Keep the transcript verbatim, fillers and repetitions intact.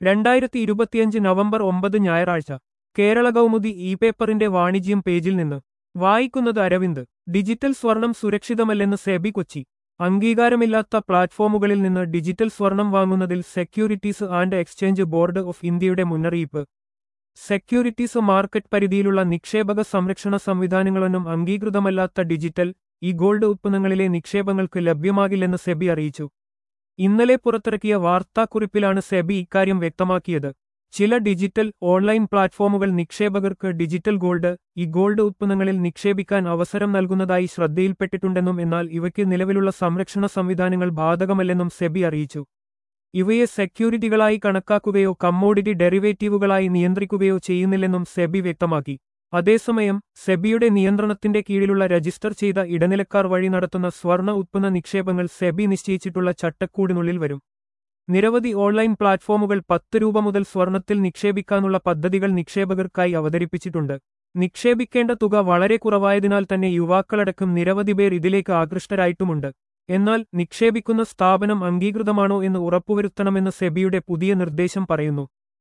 രണ്ടായിരത്തി ഇരുപത്തിയഞ്ച് നവംബർ ഒമ്പത് ഞായറാഴ്ച കേരള കൗമുദി ഇ പേപ്പറിന്റെ വാണിജ്യം പേജിൽ നിന്ന് വായിക്കുന്നത് അരവിന്ദ്. ഡിജിറ്റൽ സ്വർണം സുരക്ഷിതമല്ലെന്ന് സെബി കൊച്ചി. അംഗീകാരമില്ലാത്ത പ്ലാറ്റ്ഫോമുകളിൽ നിന്ന് ഡിജിറ്റൽ സ്വർണം വാങ്ങുന്നതിൽ Securities and Exchange Board of ഇന്ത്യയുടെ മുന്നറിയിപ്പ്. സെക്യൂരിറ്റീസ് മാർക്കറ്റ് പരിധിയിലുള്ള നിക്ഷേപക സംരക്ഷണ സംവിധാനങ്ങളൊന്നും അംഗീകൃതമല്ലാത്ത ഡിജിറ്റൽ ഇ ഗോൾഡ് ഉത്പന്നങ്ങളിലെ നിക്ഷേപങ്ങൾക്ക് ലഭ്യമാകില്ലെന്ന് സെബി അറിയിച്ചു. ഇന്നലെ പുറത്തിറക്കിയ വാർത്താക്കുറിപ്പിലാണ് സെബി ഇക്കാര്യം വ്യക്തമാക്കിയത്. ചില ഡിജിറ്റൽ ഓൺലൈൻ പ്ലാറ്റ്ഫോമുകൾ നിക്ഷേപകർക്ക് ഡിജിറ്റൽ ഗോൾഡ് ഇ ഗോൾഡ് ഉത്പന്നങ്ങളിൽ നിക്ഷേപിക്കാൻ അവസരം നൽകുന്നതായി ശ്രദ്ധയിൽപ്പെട്ടിട്ടുണ്ടെന്നും എന്നാൽ ഇവയ്ക്ക് നിലവിലുള്ള സംരക്ഷണ സംവിധാനങ്ങൾ ബാധകമല്ലെന്നും സെബി അറിയിച്ചു. ഇവയെ സെക്യൂരിറ്റികളായി കണക്കാക്കുകയോ കമ്മോഡിറ്റി ഡെറിവേറ്റീവുകളായി നിയന്ത്രിക്കുകയോ ചെയ്യുന്നില്ലെന്നും സെബി വ്യക്തമാക്കി. അതേസമയം സെബിയുടെ നിയന്ത്രണത്തിന്റെ കീഴിലുള്ള രജിസ്റ്റർ ചെയ്ത ഇടനിലക്കാർ വഴി നടത്തുന്ന സ്വർണ്ണ ഉത്പന്ന നിക്ഷേപങ്ങൾ സെബി നിശ്ചയിച്ചിട്ടുള്ള ചട്ടക്കൂടിനുള്ളിൽ വരും. നിരവധി ഓൺലൈൻ പ്ലാറ്റ്ഫോമുകൾ പത്ത് രൂപ മുതൽ സ്വർണത്തിൽ നിക്ഷേപിക്കാനുള്ള പദ്ധതികൾ നിക്ഷേപകർക്കായി അവതരിപ്പിച്ചിട്ടുണ്ട്. നിക്ഷേപിക്കേണ്ട തുക വളരെ കുറവായതിനാൽ തന്നെ യുവാക്കളടക്കം നിരവധി പേർ ഇതിലേക്ക് ആകൃഷ്ടരായിട്ടുമുണ്ട്. എന്നാൽ നിക്ഷേപിക്കുന്ന സ്ഥാപനം അംഗീകൃതമാണോ എന്ന് ഉറപ്പുവരുത്തണമെന്ന് സെബിയുടെ പുതിയ നിർദ്ദേശം പറയുന്നു.